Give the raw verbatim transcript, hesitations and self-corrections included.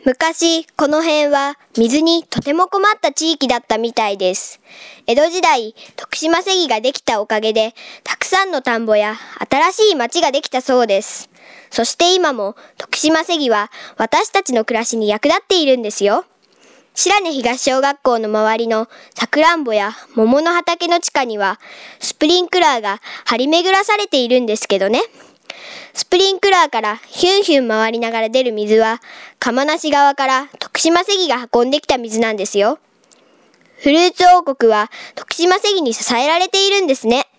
昔、この辺は水にとても困った地域だったみたいです。江戸時代、徳島瀬木ができたおかげで、たくさんの田んぼや新しい町ができたそうです。そして今も徳島瀬木は私たちの暮らしに役立っているんですよ。白根東小学校の周りのさくらんぼや桃の畑の地下には、スプリンクラーが張り巡らされているんですけどね。スプリンクラーからヒュンヒュン回りながら出る水は、釜無川から徳島瀬木が運んできた水なんですよ。フルーツ王国は徳島瀬木に支えられているんですね。